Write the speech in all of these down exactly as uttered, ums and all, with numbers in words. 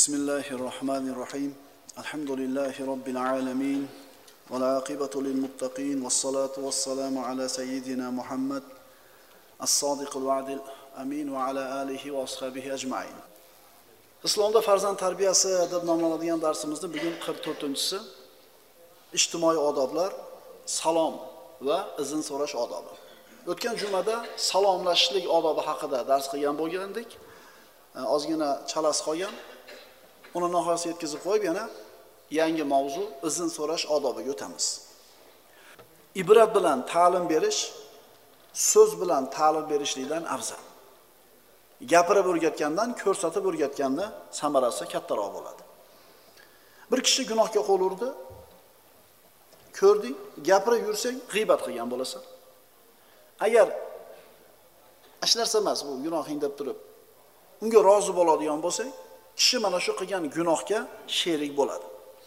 Bismillahirrahmanirrahim. Alhamdulillahi Rabbil alamin. Wal aqibatu lil muttaqin. Wassalatu wassalamu ala sayyidina Muhammad as-sadiqul va'dil amin va ala alihi va ashabihi ajma'in. Islomda farzand tarbiyasi deb nomlanadigan darsimizning bugun qirq to'rtinchisi ijtimoiy odoblar, salom va izn so'rash odobi. O'tgan jumada salomlashishlik odobi haqida dars qilgan bo'lgandik. Ozgina chalas qolgan. Uni nihoyasiga yetkazib qo'yib, yana yangi mavzu izn so'rash odobiga o'tamiz. Ibrat bilan ta'lim berish so'z bilan ta'lim berishlikdan afzal. Gapirib o'rgatgandan ko'rsatib o'rgatganni samarasi kattaroq bo'ladi. Bir kishi gunohga qo'l urdi. Ko'rding, gapirib yursang g'iybat qilgan bo'lasan. Agar hech narsa emas bu gunohing deb turib, unga rozi bo'ladigan bo'lsang, kishi mana shu qilgan gunohga sherik bo'ladi.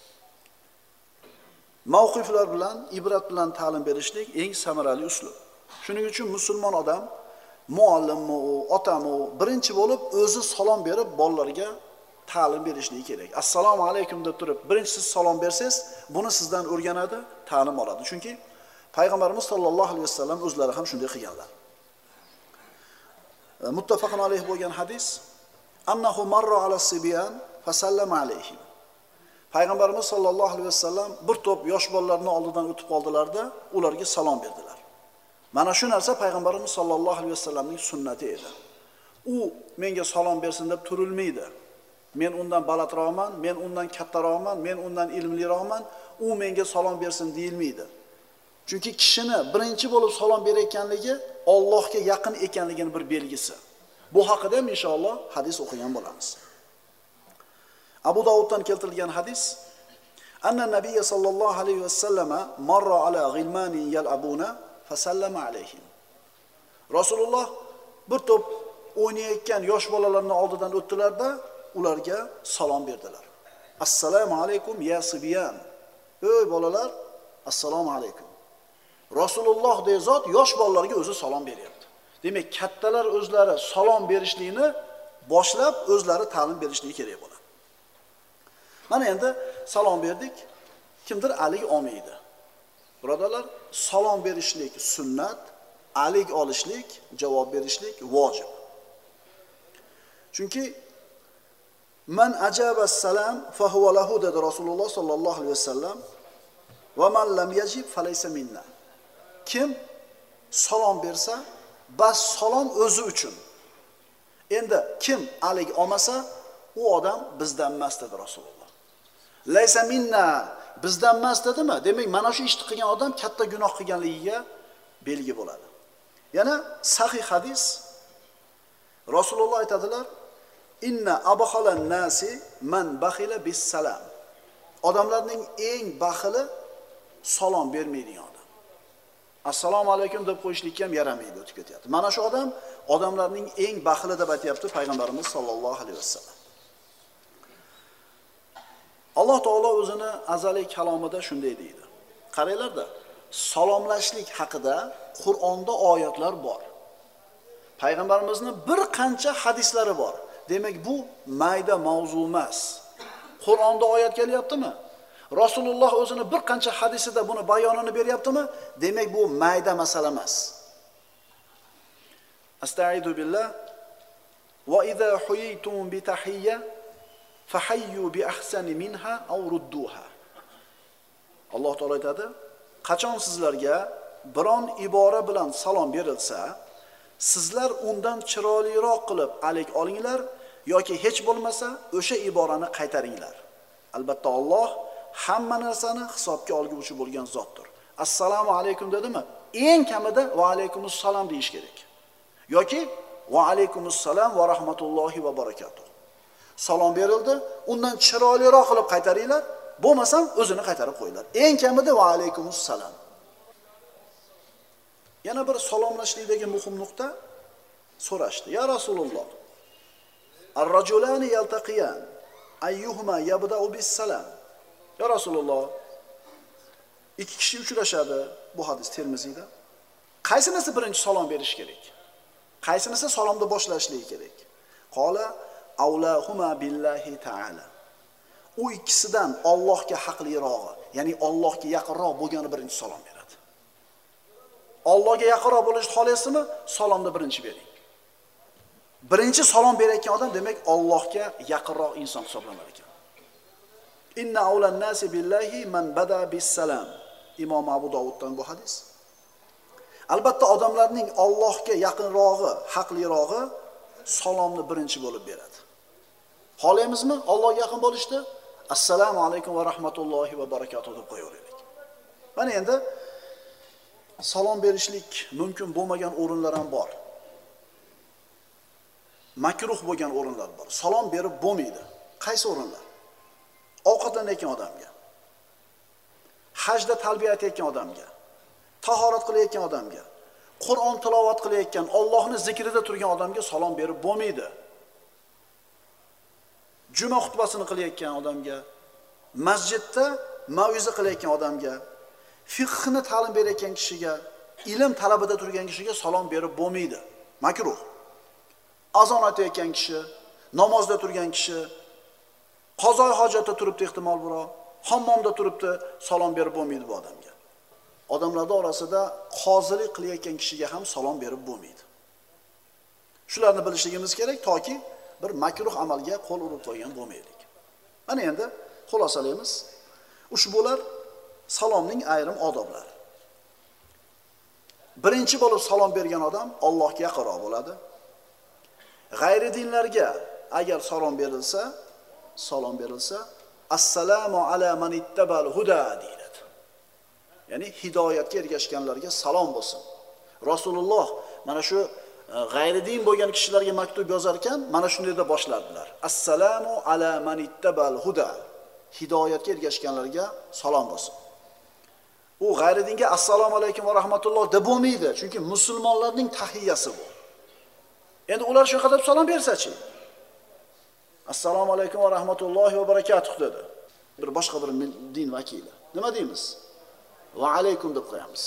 Mavqiflar bilan, ibrat bilan ta'lim berishlik eng samarali uslub. Shuning uchun musulmon odam, muallimmi u, otami u, birinchi bo'lib o'zi salom berib bolalarga ta'lim berishligi kerak. Assalomu alaykum deb turib, birinchi siz salom bersangiz, buni sizdan o'rganadi, ta'lim oladi. Chunki Payg'ambarimiz sollallohu alayhi vasallam o'zlari ham shunday qilganlar. Muttafaqun alayhi bo'lgan hadis annahu marra ala sibyan fasallama alayhim. Payg'ambarimiz sollallohu alayhi vasallam bir to'p yosh bolalarning oldidan o'tib qoldilarda, ularga salom berdilar. Mana shu narsa Payg'ambarimiz sollallohu alayhi vasallamning sunnati edi. U menga salom bersin deb turilmaydi. Men undan balandroqman, men undan kattaroqman, men undan ilmliroqman, u menga salom bersin deyilmaydi. Chunki kishini birinchi bo'lib salom berayotganligi Allohga yaqin ekanligining bir belgisi. Bu haqida ham inshaalloh hadis o'qigan bo'lamiz. Abu Davuddan keltirilgan hadis: Anna Nabiy sallallohu alayhi vasallama marra ala ghilmanin yal'abuna fasallama alayhim. Rasululloh bir to'p o'ynayotgan yosh bolalarning oldidan o'tdilarda, ularga salom berdilar. Assalomu alaykum ya sibyan. Ey bolalar, assalomu alaykum. Rasululloh de zot yosh bolalarga o'zi salom beryapti. Demak, kattalar o'zlari salom berishlikni boshlab o'zlari ta'lim berishligi kerak bo'ladi. Mana endi salom berdik, kimdir alik olmaydi. Birodarlar, salom berishlik sunnat, alik olishlik, javob berishlik vojib. Chunki man ajaba as-salam fa huwa lahu dedi Rasululloh sollallohu alayhi vasallam va man lam yajib falaysa minna. Kim salom bersa, bas salom o'zi uchun. Endi kim alik olmasa, u odam bizdan emas dedi Rasululloh. Laysa minna, bizdan emas dedimi? Demak, mana shu ishni qilgan odam katta gunoh qilganligiga belgi bo'ladi. Yana sahih hadis Rasululloh aytadilar: "Inna abkhalan nasi man bakhila bis salam." Odamlarning eng baxili salom bermaydigan odam. Assalomu alaykum deb qo'yishlikka ham yaramaydi, o'tib ketyapti. Mana shu odam odamlarning eng baxili deb aytayapti Payg'ambarimiz sollallohu alayhi vasallam. Alloh taolo o'zini azaliy kalomida shunday deydi. Qaranglarda, salomlashlik haqida Qur'onda oyatlar bor. Payg'ambarimizning bir qancha hadislari bor. Demak, bu mayda mavzu emas. Qur'onda oyat kelyaptimi? Rasululloh o'zini bir qancha hadisida buni bayonini beryaptimi? Demak, bu mayda masala emas. Astaizu billah va idza huyitum bi tahiyya fahayyu bi ahsani minha aw rudduha. Alloh taolo aytadi, qachon sizlarga biron ibora bilan salom berilsa, sizlar undan chiroyliroq qilib alik olinglar yoki hech bo'lmasa o'sha iborani qaytaringlar. Albatta Alloh hamma narsani hisobga olguvchi bo'lgan zotdir. Assalomu alaykum dedimi? Eng kamida va alaykumus salom deyish kerak. Yoki va alaykumus salom va rahmatullohi va barakatuh. Salom berildi, undan chiroyliroq qilib qaytaringlar, bo'lmasam o'zini qaytarib qo'yinglar. Eng kamida va alaykumus salom. Yana bir salomlashlikdagi muhim nuqta so'rashdi. Ya Rasululloh, ar-rajulani yaltaqiyan ayyuhuma yabda'u bis salam. Ya Rasululloh, ikki kishi uchrashadi, bu hadis Termiziyda. Qaysinisi birinchi salom berish kerak? Qaysinisi salomni boshlashlik kerak? Qola awlahuma billahi ta'ala. u ikkisidan Allohga haqlirog'i, ya'ni Allohga yaqinroq bo'lgani birinchi salom beradi. Allohga yaqinroq bo'lishni xohlaysizmi? Salomni birinchi bering. Birinchi salom berayotgan odam demak Allohga yaqinroq inson hisoblanar ekan. Inna awlan nasi billahi man bada bis salam. Imom Abu Dovuddan bu hadis. Albatta odamlarning Allohga yaqinrog'i, haqlirog'i salomni birinchi bo'lib beradi. Xohlaymizmi Allohga yaqin bo'lishni? Assalomu alaykum va rahmatullohi va barakatuh deb qo'yaveraylik. Mana endi salom berishlik mumkin bo'lmagan o'rinlar ham bor. Makruh bo'lgan o'rinlar bor. Salom berib bo'lmaydi. Qaysi o'rinlar? Ovqatlanayotgan odamga, hajda talbiya aytayotgan odamga, tahorat qilayotgan odamga, Qur'on tilovat qilayotgan, Allohning zikrida turgan odamga salom berib bo'lmaydi. Juma xutbasini qilayotgan odamga, masjidda mav'iza qilayotgan odamga, fiqhni ta'lim berayotgan kishiga, ilm talabida turgan kishiga salom berib bo'lmaydi. Makruh. Azon aytayotgan kishi, namozda turgan kishi, qazoi hojatda turibdi ehtimol biroq, hammomda turibdi, salom berib bo'lmaydi bu odamga. Odamlar orasida qozilik qilayotgan kishiga ham salom berib bo'lmaydi. Shularni bilishligimiz kerak toki bir makruh amalga qo'l urib qo'ygan bo'lmaylik. Mana endi xulosalaymiz. Ushbular salomning ayrim odoblari. Birinchi bo'lib salom bergan odam Allohga yaqinroq bo'ladi. G'ayri dinlarga agar salom berilsa, salom berilsa, assalomu ala man ittabal huda deyiladi. Ya'ni hidoyatga ergashganlarga salom bo'lsin. Rasululloh mana shu g'ayri din bo'lgan kishilarga maktub yozar ekan, mana shunday deb boshlardilar. Assalomu ala man ittabal huda. Hidoyatga ergashganlarga salom bo'lsin. U g'ayri dinga assalomu alaykum va rahmatulloh deb bo'lmaydi, chunki musulmonlarning tahiyyasi bu. Endi ular shu qadar salom bersa-chi? Assalomu alaykum va rahmatullohi va barakatuh dedi. Bir boshqa bir din vakili. Nima deymiz? Va alaykum deb qo'yamiz.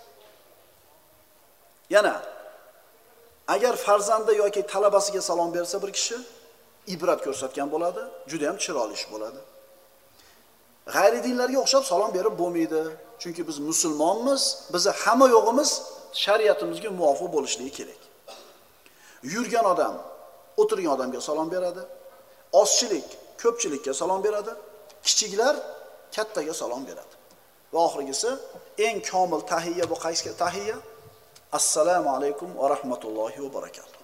Yana agar farzandi yoki talabasiga salom bersa bir kishi ibrat ko'rsatgan bo'ladi, juda ham chiroyli ish bo'ladi. G'ayri dinlarga o'xshab salom berib bo'lmaydi, chunki biz musulmonmiz, bizi hamma yo'g'imiz shariatimizga muvofiq bo'lishligi kerak. Yurgan odam o'tirgan odamga salom beradi, ozchilik ko'pchilikka salom beradi, kichiklar kattaga salom beradi. Va oxirgisi eng komil tahiyya bu qaysi tahiyya? Assalomu alaykum va rahmatullohi va barakatuh.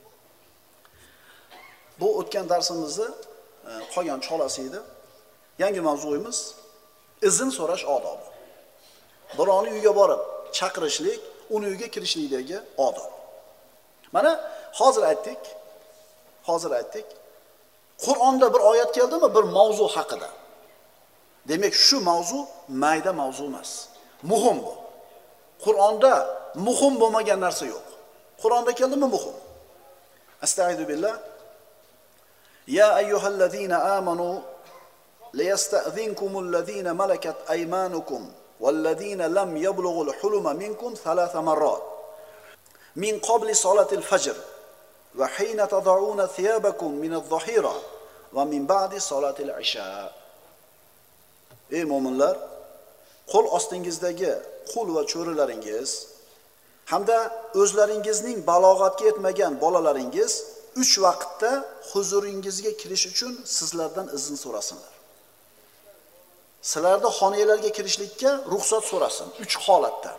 Bu o'tgan darsimizni qolgan cholasi edi. Yangi mavzuyimiz izn so'rash odobi. Birovning uyiga borib chaqirishlik, uni uyiga kirishlikdagi odob. Mana hozir aytdik, hozir aytdik. Qur'onda bir oyat keldimi bir mavzu haqida. Demak, shu mavzu mayda mavzu emas. Muhim bu. Qur'onda muhim bo'lmagan narsa yo'q. Qur'onda keldimi muhim? Astagfiru billah. Ya ayyuhallazina amanu liyasta'dhinkumul ladzina malakat aymanukum walladzina lam yablughul huluma minkum thalatha marrat min qabli salatil fajr va hina tad'una thiyabakum min adh-dhahira va min ba'di salatil isha. Ey mu'minlar, qo'l ostingizdagi qul va cho'rilaringiz hamda o'zlaringizning balog'atga yetmagan bolalaringiz uch vaqtda huzuringizga kirish uchun sizlardan izn so'rasinlar. Sizlarda xonalarga kirishlikka ruxsat so'rasin uch holatda.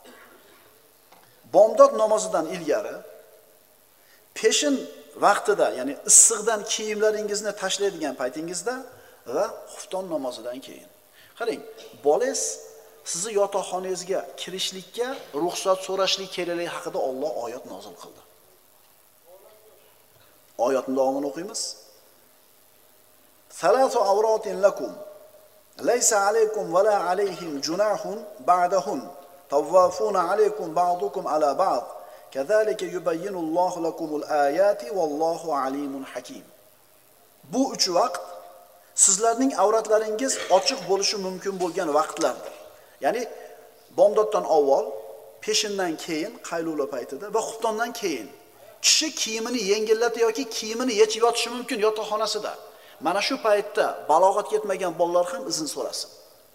Bomdod namozidan ilgari, peshin vaqtida, ya'ni issiqdan kiyimlaringizni tashlaydigan paytingizda va xufton namozidan keyin. Qarang, bolangiz sizni yotoqxonangizga kirishlikka ruxsat so'rashlik kerakligi haqida Alloh oyat nozil qildi. Oyatning davomini o'qiymiz. Salatu awratin lakum laysa alaykum va la alayhim junahun ba'dahun tawafuna alaykum ba'dukum ala ba'd kazalika yubayyinu Allohu lakumul ayati vallohu alimun hakim. Bu uch vaqt sizlarning avratlaringiz ochiq bo'lishi mumkin bo'lgan vaqtlardir. Ya'ni bomdoddan avval, peshindan keyin, qaylula paytida va xuftondan keyin kishi kiyimini yengillati yoki kiyimini yechib yotishi mumkin yotoqxonasida. mana shu paytda balog'at yetmagan bolalar ham izn so'rasin.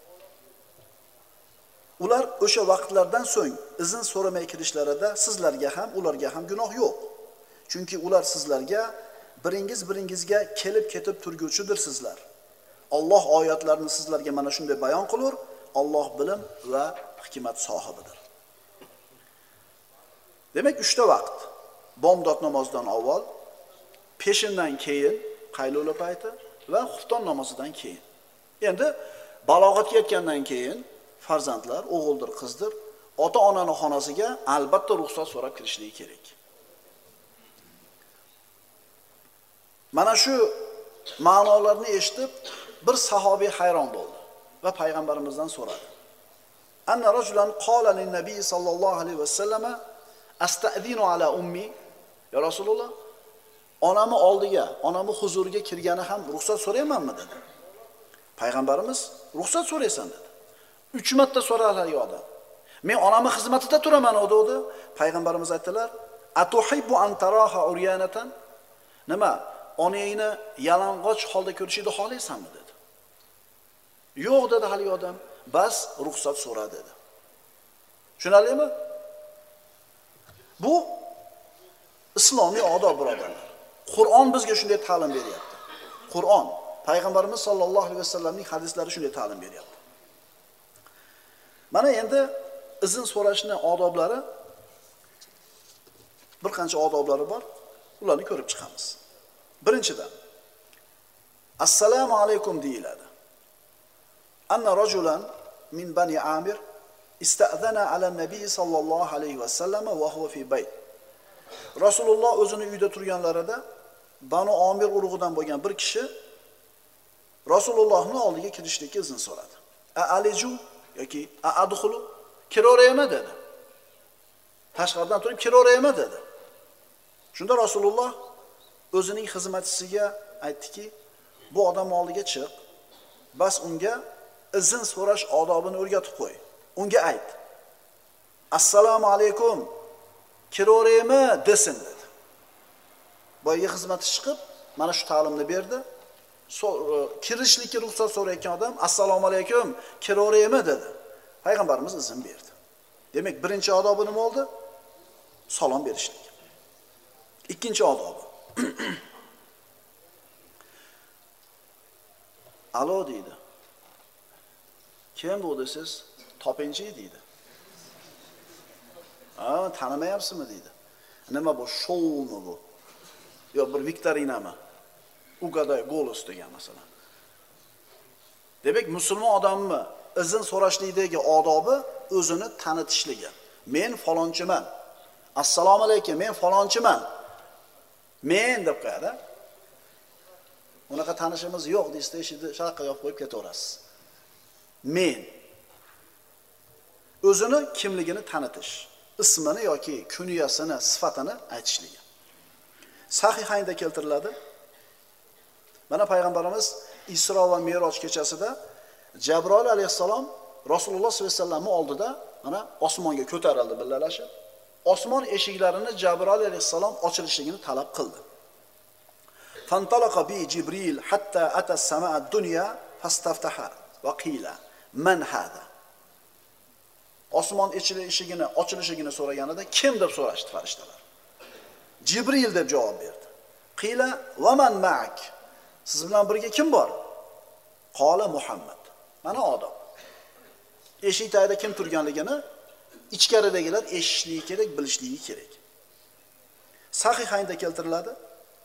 Ular o'sha vaqtlardan so'ng izn so'ramay kirishlarida sizlarga ham, ularga ham gunoh yo'q. Chunki ular sizlarga biringiz-biringizga kelib ketib turguvchidir sizlar. Alloh oyatlarini sizlarga mana shunday bayon qilur, Alloh bilim va hikmat sohibidir. Demak, uchta vaqt. Bomdod namozidan avval, peshindan keyin, qaylula payti va xufton namozidan keyin. Endi balog'atga yetgandan keyin farzandlar, o'g'ildir, qizdir, ota-onaning xonasiga albatta ruxsat so'rab kirishligi kerak. Mana shu ma'nolarni eshitib, bir sahobiy hayron bo'ldi va payg'ambarimizdan so'radi. Anna rajulan qala lin-nabiy sallallohu alayhi vasallam asta'dinu ala ummi. Ya Rasululloh, onamni oldiga, onamni huzuriga kirgani ham ruxsat so'raymanmi dedi. Payg'ambarimiz ruxsat so'raysan dedi. uch marta so'raladi odam. Men onamning xizmatida turaman o dedi. Payg'ambarimiz aytdilar: "Atuhibbu an taraha uryanatan?" Nima? Onangni yalang'och holda ko'rishni xohlaysanmi dedi. Yo'q dedi hali odam. Bas ruxsat so'ra dedi. Tushunarlimi? Bu islomiy odob birodarlar. Qur'on bizga shunday ta'lim beryapti. Qur'on, payg'ambarimiz sollallohu alayhi vasallamning hadislari shunday ta'lim beryapti. Mana endi izn so'rashning odoblari, bir qancha odoblari bor. Ularni ko'rib chiqamiz. Birinchidan, assalomu alaykum deyiladi. Anna rajulan min bani Amir ista'zana ala nabiy sallallohu alayhi vasallam va huwa fi bayt. Rasululloh o'zini uyda turganlarida Banu Amir urug'idan bo'lgan bir kishi Rasulullohning oldiga kirishlikka izn so'radi. A aliju yoki a adkhulu, kiraveraymi dedi. Tashqaridan turib kiraveraymi dedi. Shunda Rasululloh o'zining xizmatchisiga aytdiki, bu odam oldiga chiq, bas unga izn so'rash odobini o'rgatib qo'y. Unga ayt: "Assalomu alaykum, kiraveraymi?" desin dedi. Boyga xizmatchi chiqib, mana shu ta'limni berdi. So, kirishlikka ruxsat so'rayotgan odam assalomu alaykum, kiraveraymi dedi. Payg'ambarimiz izn berdi. Demak, birinchi odobi nima bo'ldi? Salom berishlik. Ikkinchi odobi. Alo deydi. Kim bu desiz? Topinchi deydi. Ha, tanimayapsizmi deydi. Nima bu, showmi bu? Yo bir viktorinami? Ugaday golos degan masalan. Demak, musulmon odammi izn so'rashlikdagi odobi o'zini tanitishligi. Men falonchiman. Assalomu alaykum, men falonchiman. Men deb qo'yadi. Unaqa tanishimiz yo'q deysiz, eshitdi, sharaqqa yopib qo'yib ketaverasiz. Men o'zini kimligini tanitish, ismini yoki kunyasini, sifatini aytishligi. Sahihayda keltiriladi. Mana payg'ambarimiz Isro va Me'roj kechasida Jabroil alayhissalom Rasululloh sollallohu alayhi vasallamning oldida mana osmonga ko'tarildi billalashib. Osmon eshiklarini Jabroil alayhissalom ochilishligini talab qildi. Fantalaqa bi Jibril hatta ata as-samaa ad-dunya fastaftaha va qila man hada. Osmon eshigini ochilishligini so'raganida kim deb so'rashdi farishtalar. Jibril deb javob berdi. Qila va man ma'ak. Siz bilan birga kim bor? Qola Muhammad. Mana odob. Eshik tagida kim turganligini ichkaridagilar eshitishligi kerak, bilishligi kerak. Sahihayda keltiriladi.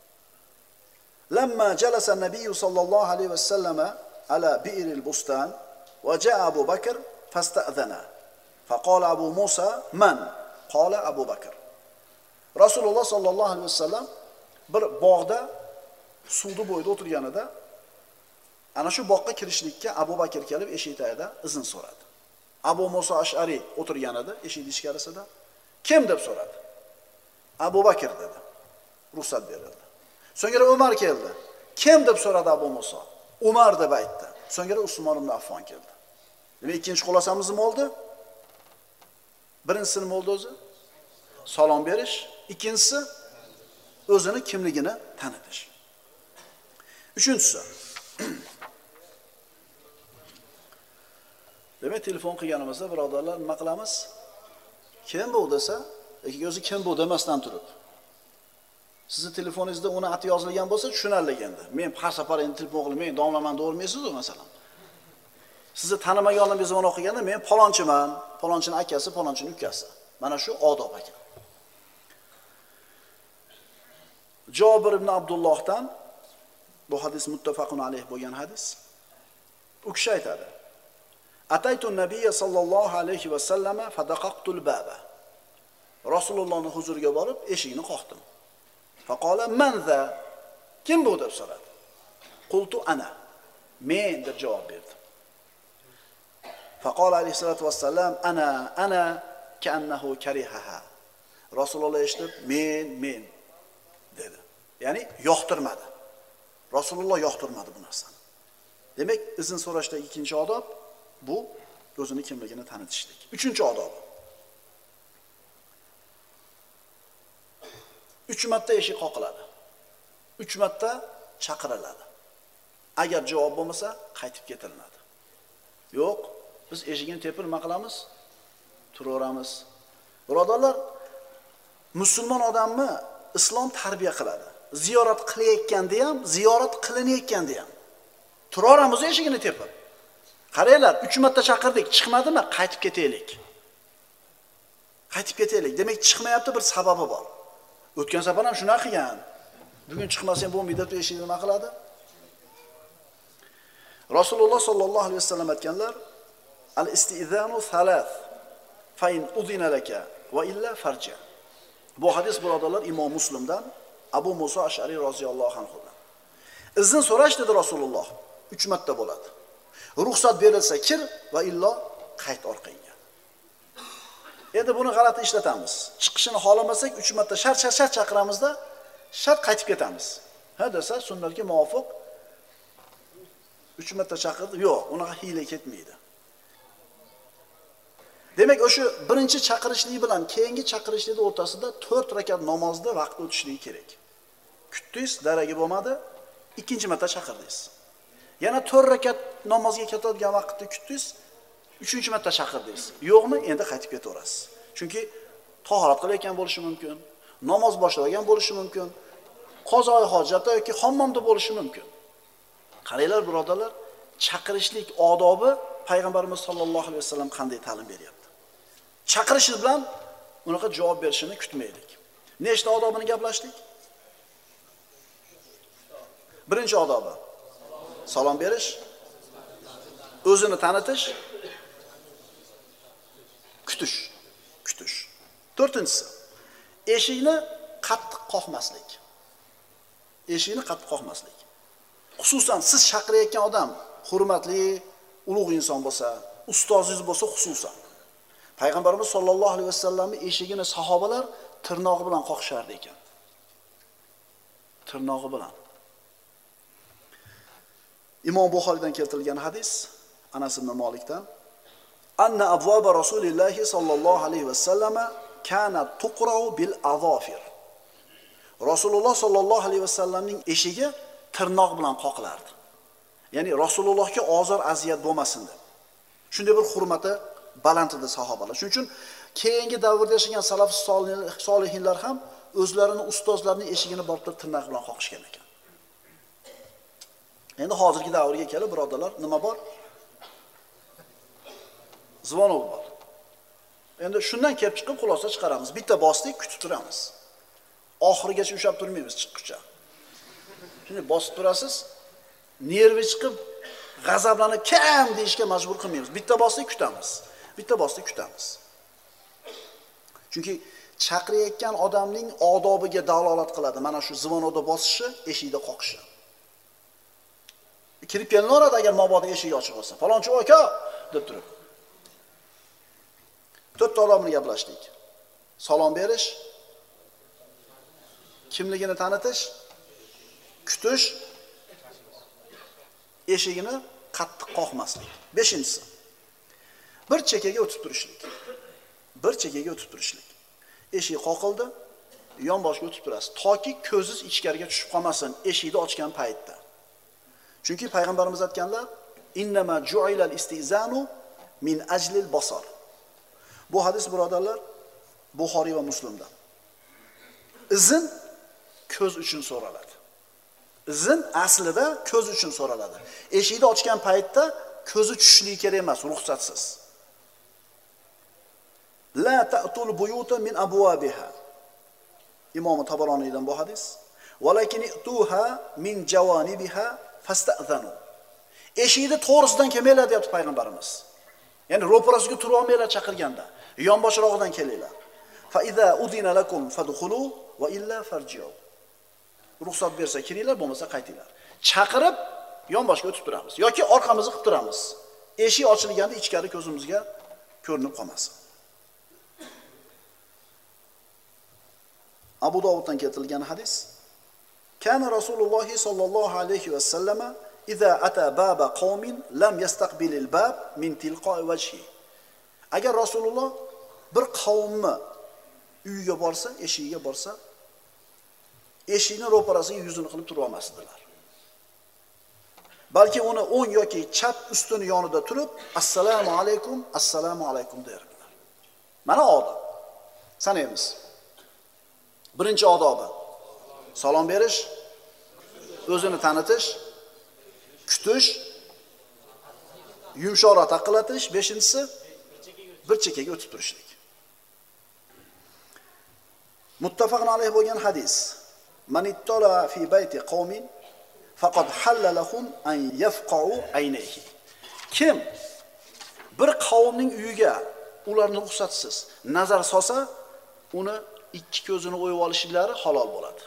Lamma jalasa an-nabiy sallallohu alayhi vasallam ala bi'ril bustan va ja'a Abu Bakr fasta'dana. Faqala Abu Musa man? Qala Abu Bakr. Rasululloh sallallohu alayhi vasallam bir bog'da suvni bo'yida o'tirganida ana shu bog'ga kirishlikka Abu Bakr kelib eshik tagida izn so'radi. Abu Musa Ash'ari o'tirganida eshik ichkarisida kim deb so'radi. Abu Bakr dedi. Ruxsat berildi. So'ngra Umar keldi. Kim deb so'radi Abu Musa? Umar deb aytdi. So'ngra Usmon ibn Affon keldi. Nima ikkinchi xulosamiz nima bo'ldi? Birinchisi nima bo'ldi o'zi? Salom berish, ikkinchisi o'zini kimligini tanitish. Uchinchisi. Demak, telefon qilganimizda birodarlar nima qilamiz? Kim bu desa, yoki o'zi kim bu demasdan turib. Sizni telefoningizda uni ati yozilgan bo'lsa tushunarli endi. Men har safar endi telefon qilib, men domlamani o'rmaysiz-ku masalan. Sizni tanimaganligingizni mana o'qiganda men palonchiman, palonchining akasi, palonchining ukasi. Mana shu odob ekan. Jabir ibn Abdullohdan bu hadis muttafaqun alayh bo'lgan hadis. U kishi aytadi: Ataytu nabiyya sallallohu alayhi va sallama fadaqaqtul baba. Rasulullohning huzuriga borib eshikni qoqdim. Faqala man za? Kim bu deb so'radi. Qultu ana. Men deb javob berdim. Faqala alayhisolatu vassalam ana ana ka'annahu karihaha. Rasululloh eshitib men men dedi. Ya'ni yoqtirmadi. Rasululloh yoqtirmadi bu narsani. Demak, izn so'rashdagi ikkinchi odob bu o'zini kimligini tanitishlik. Uchinchi odob. uch marta eshik qoqiladi. uch marta chaqiriladi. Agar javob bo'lmasa, qaytib ketilinadi. Yo'q, biz eshigini tepib nima qilamiz? Turaveramiz. Birodarlar, musulmon odamni islom tarbiya qiladi. Ziyorat qilayotganda ham, ziyorat qilinayotganda ham turaveramiz eshigini tepib. Qaranglar, uch marta chaqirdik, chiqmadimi? Qaytib ketaylik. Qaytib ketaylik. Demak, chiqmayapti, bir sababi bor. O'tgan safar ham shuna qilgan. Bugun chiqmasang bo'lmaydi deb eshikni nima qiladi? Rasululloh sollallohu alayhi vasallam aytganlar: "Al-istizanu thalath, fa in udina laka va illa farja." Bu hadis birodarlar Imom Muslimdan Abu Musa Ash'ari roziyallohu anhudan. Izn so'rash dedi Rasululloh. uch marta bo'ladi. Ruxsat berilsa kir va illo qayt orqangga. Endi buni g'alati ishlatamiz. Chiqishini xohlamasak uch marta shart shart shart chaqiramizda shart qaytib ketamiz. Ha desa sunnatga muvofiq uch marta chaqirdi. Yo'q, unaqa hiyla ketmaydi. Demak, o'sha birinchi chaqirishlik bilan keyingi chaqirishlikning o'rtasida to'rt rakat namozni vaqt o'tishligi kerak. Kutdingiz, daragi bo'lmadi, ikkinchi marta chaqirdingiz. Yana to'rt rakat namozga ketadigan vaqtda kutdingiz, uchinchi marta chaqirdingiz. Yo'qmi? Endi qaytib ketaverasiz. Chunki tahorat qilayotgan bo'lishi mumkin, namoz boshlagan bo'lishi mumkin, qozoi hojatda yoki hammomda bo'lishi mumkin. Qaranglar birodarlar, chaqirishlik odobi Payg'ambarimiz sollallohu alayhi vasallam qanday ta'lim beryapti. Chaqirish bilan unaqa javob berishini kutmaylik. Nechta odobini gaplashdik? Birinchi odobi salom berish, o'zini tanitish, kutish, kutish. To'rtinchisi, eshikni qattiq qoqmaslik. Eshikni qattiq qoqmaslik. Xususan siz chaqirayotgan odam hurmatli, ulug' inson bo'lsa, ustozingiz bo'lsa xususan. Payg'ambarimiz sollallohu alayhi vasallamning eshigini sahobalar tirnog'i bilan qoqishardi ekan. Tirnog'i bilan. Imom Buxoriydan keltirilgan hadis Anas ibn Malikdan: "Anna abwaba Rasulillahi sollallohu alayhi vasallama kana tuqra'u bil azafir." Rasululloh sollallohu alayhi vasallamning eshigi tirnoq bilan qoqilardi. Ya'ni Rasulullohga ozor aziyat bo'lmasin deb. Shunday bir hurmati baland edi sahobalar. Shuning uchun keyingi davrda yashagan salaf solihinlar ham o'zlarini ustozlarining eshigini borib tirnoq bilan qoqishgan ekan. Endi hozirgi davrga kelib birodarlar, nima bor? Zvonov bor. Endi shundan kelib chiqib xulosa chiqaramiz. Bitta bosdik, kutib turamiz. Oxirigacha ushab turmaymiz chiqquncha. Shuni bosib turasiz, nervi chiqib, g'azablanib kam deyishga majbur qilmaymiz. Bitta bosdik kutamiz. Bitta bosdik kutamiz. Chunki chaqirayotgan odamning odobiga dalolat qiladi. Mana shu zvonoda bosishi, eshikda qoqishi. Kirib kelinaveradi agar mabodo eshik ochiq bo'lsa. Falonchi aka deb turib. To'rtta odamni gaplashdik. Salom berish, kimligini tanitish, kutish, eshigini qattiq qoqmaslik. Beshinchisi. Bir chekkaga o'tib turishlik. Bir chekkaga o'tib turishlik. Eshik qoqildi, yonboshga o'tib turasiz. Toki ko'zingiz ichkariga tushib qolmasin eshikni ochgan paytda. Chunki payg'ambarimiz aytganlar, innama ju'ilal istizanu min ajlil basar. Bu hadis birodarlar Buxoriy va Muslimda. Izn ko'z uchun so'raladi. Izn aslida ko'z uchun so'raladi. Eshikni ochgan paytda ko'zi tushishligi kerak emas, ruxsatsiz. La ta'tul buyuta min abwabiha. Imom Tabaroniydan bu hadis. Walakin ituha min jawanibiha fasta'zanu. Eshikni to'g'risidan kelmaylar deyapti payg'ambarimiz. Ya'ni ro'parasiga turib olmaylar chaqirganda, yonboshrog'idan kelinglar. Fa iza udina lakum fadkhulu va illa farji'u. Ruxsat bersa kiringlar, bo'lmasa qaytinglar. Chaqirib yonboshga o'tib turamiz yoki orqamizni qilib turamiz. Eshik ochilganda ichkari ko'zimizga ko'rinib qolmasin. Abu Dovuddan keltirilgan hadis. Kana Rasululloh sallallohu alayhi va sallama iza ata baba qawmin lam yastaqbilil bab min tilqa'i wajhi. Agar Rasululloh bir qavmni uyiga borsa, eshigiga borsa, eshikni ro'parasiga yuzini qilib turib olmasdilar. Balki uni o'ng yoki chap ustini yonida turib, assalomu alaykum, assalomu alaykum derdilar. Mana odob. Sanaymiz. Birinchi odobi salom berish, o'zini tanitish, kutish, yumshoqroq taqilatish, beshinchisi bir chekkaga o'tib turishlik. Muttafaqun alayhi bo'lgan hadis. Man ittala fi bayti qawmin faqad halla lahum an yafqa'u aynayhi. Kim bir qavmning uyiga ularni ruxsatsiz nazar solsa, uni ikki ko'zini o'yib olishlari halol bo'ladi.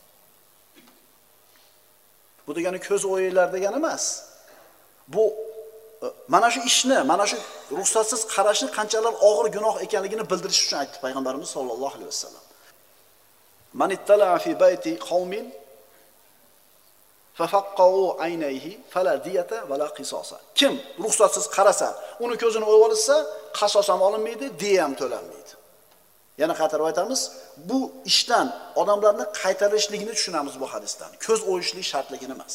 Bu degani ko'z o'yinglar degani emas. Bu mana shu ishni, mana shu ruxsatsiz qarashni qanchalar og'ir gunoh ekanligini bildirish uchun aytdi payg'ambarimiz sollallohu alayhi vasallam. Man ittala fi bayti qawmin fafaqqa'u aynayhi fala diyata wala qisosa. Kim ruxsatsiz qarasa, uni ko'zini o'yib olsa, qasos ham olinmaydi, diya ham to'lanmaydi. Yana qaytarib aytamiz, bu ishdan odamlarni qaytarishligini tushunamiz bu hadisdan. Ko'z o'yishlik shartligini emas.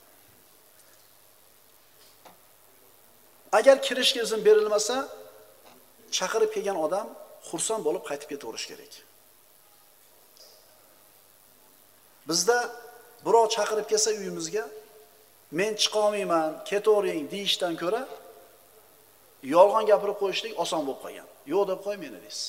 Agar kirishga izn berilmasa, chaqirib kelgan odam xursand bo'lib qaytib ketaverish kerak. Bizda birov chaqirib kelsa uyimizga, men chiqa olmayman, ketavering deyishdan ko'ra yolg'on gapirib qo'yishlik oson bo'lib qolgan. Yo'q deb qo'y meni deysiz.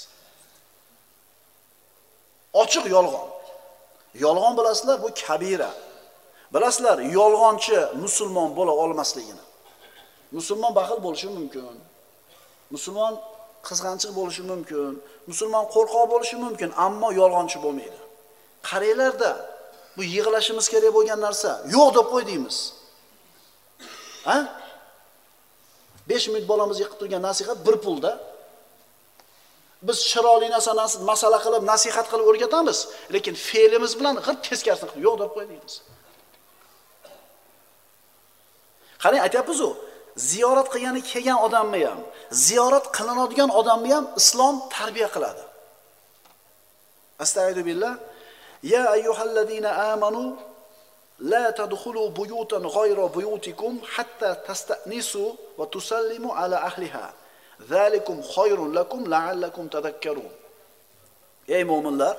Ochiq yolg'on. Yolg'on bilasizlar, bu kabira. Bilasizlar, yolg'onchi musulmon bo'la olmasligini. Musulmon baxil bo'lishi mumkin. Musulmon qizg'anchiq bo'lishi mumkin. Musulmon qo'rqoq bo'lishi mumkin, ammo yolg'onchi bo'lmaydi. Qaranglarda, bu yig'lashimiz kerak bo'lgan narsa, yo'q deb qo'y deymiz. Ha? besh minut bolamiz yiqib turgan nasihat bir pulda. Biz chiroyli narsani masala qilib, nasihat qilib o'rgatamiz, lekin fe'limiz bilan g'irt teskarisini qilib yo'q deb qo'y deymiz. Qarang, aytyapmiz-ku, ziyorat qilgani kelgan odamni ham, ziyorat qilinadigan odamni ham islom tarbiya qiladi. Astagfiru billah. Ya ayyuhallazina amanu la tadkhulu buyutan ghayra buyutikum hatta tastanisu va tusallimu ala ahliha. Zalikum khayrun lakum la'allakum tadhakkarun. Ey mu'minlar,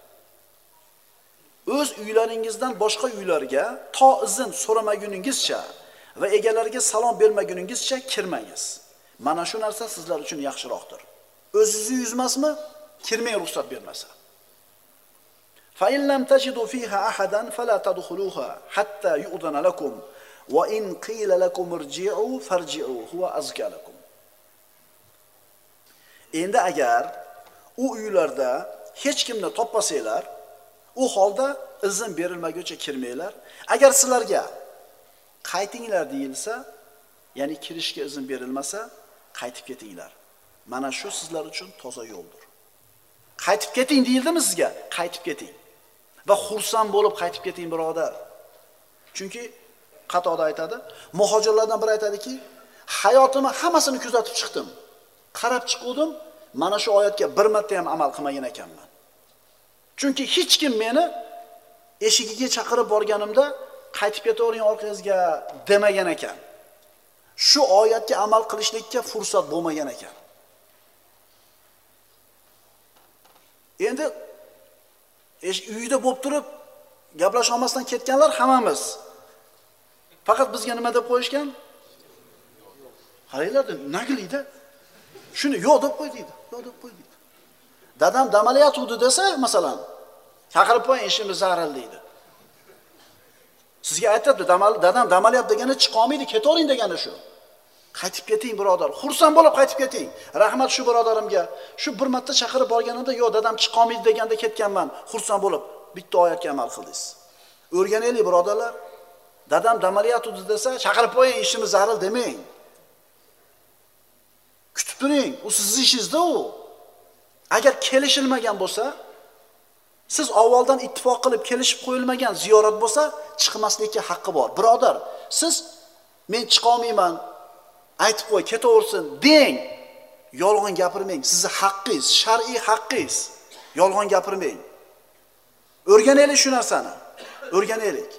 o'z uylaringizdan boshqa uylarga to izn so'ramaguningizcha va egalariga salom bermaguningizcha kirmangiz. Mana shu narsa sizlar uchun yaxshiroqdir. O'zingizni yuzmasmi? Kirmay ruxsat bermasa. Fa in lam tajidu fiha ahadan fala tadkhuluha hatta yu'dana lakum wa in qila lakum irji'u farji'u huwa azka lakum. Endi agar u uylarda hech kimni topmasanglar, u holda izn berilmaguncha kirmanglar. Agar sizlarga qaytinglar deyilsa, ya'ni kirishga izn berilmasa, qaytib ketinglar. Mana shu sizlar uchun toza yo'ldir. Qaytib keting deyildimi sizga? Qaytib keting. Va xursand bo'lib qaytib keting birodar. Chunki qatoda aytadi, muhojirlardan biri aytadiki, hayotimni hammasini kuzatib chiqdim. Qarab chiqdim, mana shu oyatga bir marta ham amal qilmagan ekanman. Chunki hech kim meni eshigiga chaqirib borganimda qaytib ketavering orqangizga demagan ekan. Shu oyatga amal qilishlikka fursat bo'lmagan ekan. Endi uyda bo'lib turib gaplasha olmasdan ketganlar hammamiz. Faqat bizga nima deb qo'yishgan? Qaranglar, nagiliydi. Shuni yo'q deb qo'y deydi. Yo'q deb qo'y deydi. Dadam damalayotdi desa, masalan, chaqirib qo'ying, ishimiz zaril deydi. Sizga aytadi, dadam damalayapti degani chiqolmaydi, ketavering degani shu. Qaytib keting birodar. Xursand bo'lib qaytib keting. Rahmat shu birodarimga. Shu bir marta chaqirib borganimda, yo'q, dadam chiqolmaydi deganda ketganman. Xursand bo'lib bitta oyatga amal qildingiz. O'rganaylik birodarlar. Dadam damalayapti desa, chaqirib qo'ying, ishimiz zaril demang. Kutib turing, u sizning ishingizda u. Agar kelishilmagan bo'lsa, siz avvaldan ittifoq qilib kelishib qo'yilmagan ziyorat bo'lsa, chiqmaslikka haqqi bor. Birodar, siz men chiqa olmayman, aytib qo'y, ketaversin deng. Yolg'on gapirmang. Sizning haqqingiz, shar'iy haqqingiz. Yolg'on gapirmang. O'rganaylik shu narsani. O'rganaylik.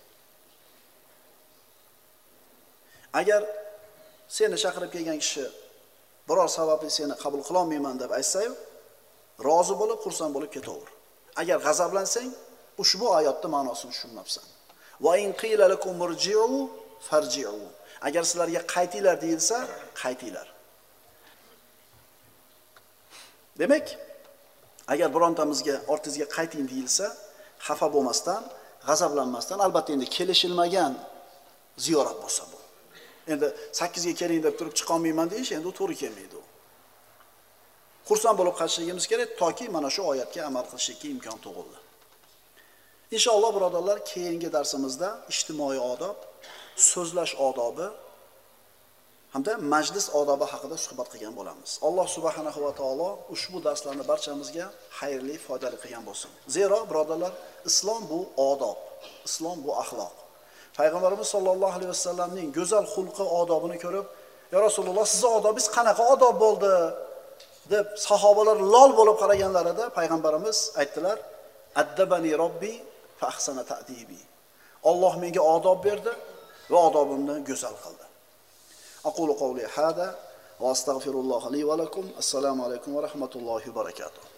Agar seni chaqirib kelgan kishi biror sababli seni qabul qila olmayman deb aytsa-yu, rozi bo'lib, xursand bo'lib ketaver. Agar g'azablansang, ushbu oyatning ma'nosini tushunmabsan. Va in qila lakum murji'u farji'u. Agar sizlarga qaytinglar deyilsa, qaytinglar. Demak, agar birontamizga ortingizga qayting deyilsa, xafa bo'lmasdan, g'azablanmasdan, albatta endi kelishilmagan ziyorat bo'lsa bu. Endi sakkiz ga keling deb turib chiqa olmayman deyish endi to'g'ri kelmaydi u. Xursand bo'lib qaytishimiz kerak toki mana shu oyatga amal qilishga imkon tug'ildi. Inshaalloh birodarlar, keyingi darsimizda ijtimoiy odob, so'zlash odobi hamda majlis odobi haqida suhbat qilgan bo'lamiz. Alloh subhanahu va taolo ushbu darslarni barchamizga xayrli, foydali qilgan bo'lsin. Zero birodarlar, islom bu odob, islom bu axloq. Payg'ambarimiz sollallohu alayhi vasallamning go'zal xulqi, odobini ko'rib, "Ya Rasululloh, sizning odobingiz qanaqa odob bo'ldi?" deb sahobalar lol bo'lib qaraganlarida payg'ambarimiz aytdilar: "Addabani robbi fa ahsana ta'dibi." Alloh menga odob berdi va odobimni go'zal qildi. Aqulu qawli hada va astaghfirulloh li va lakum. Assalomu alaykum va rahmatullohi va barakatuh.